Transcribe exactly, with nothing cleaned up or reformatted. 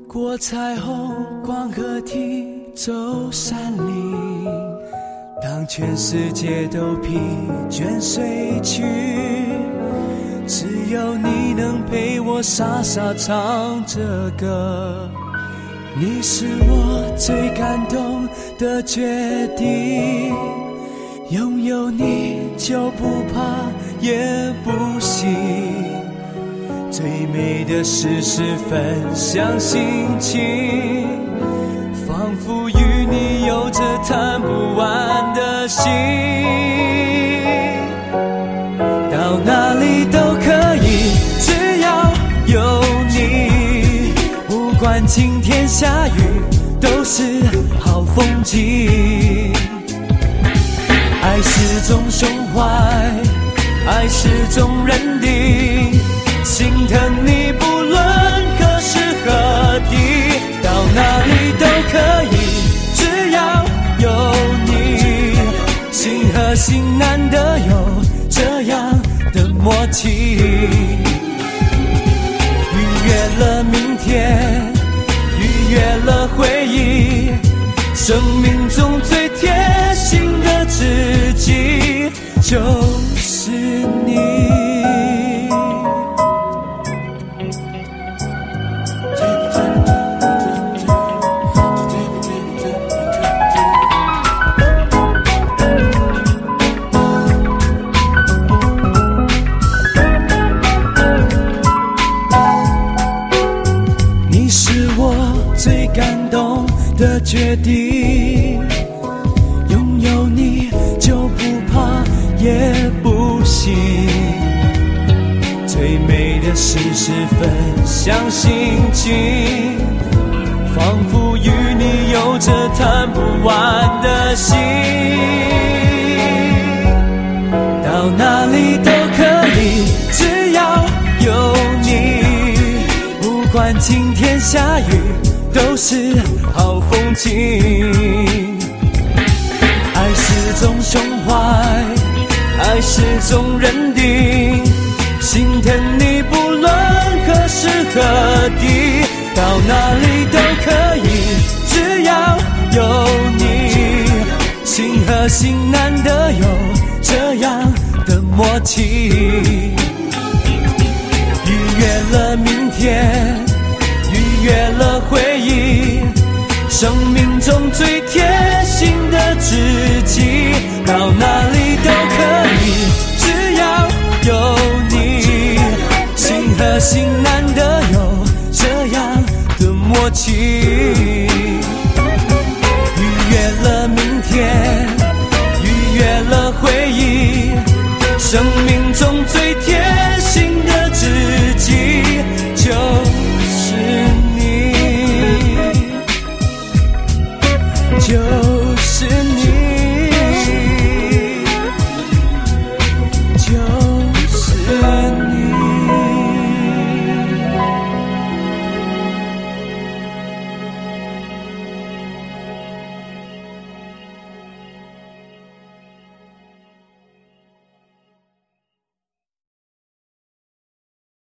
过彩虹，光河堤，走山岭，当全世界都疲倦睡去，只有你能陪我傻傻唱着歌。你是我最感动的决定，拥有你就不怕也不行，最美的事是分享心情，仿佛与你有着谈不完的心，到哪里都可以，只要有你，不管晴天下雨都是好风景。爱是种胸怀，爱是种认定，心疼你不论何时何地，到哪里都可以，只要有你，心和心难得有这样的默契，逾越了明天，逾越了回忆，生命中最贴心的知己就是你。你是我最感动的决定，拥有你就不怕也不行，最美的事是分享心情，仿佛与你有着谈不完的心，到哪里都可以，只要有你，不管晴天下雨都是好风景。爱是种胸怀，爱是种认定，心疼你不论何时何地，到哪里都可以，只要有你，心和心难得有这样的默契，逾越了明天，逾越了回忆，生命中最贴心的知己，到哪里都可以，只要有你，心和心难得有这样的默契，逾越了明天，逾越了回忆，生命中最贴心的知己就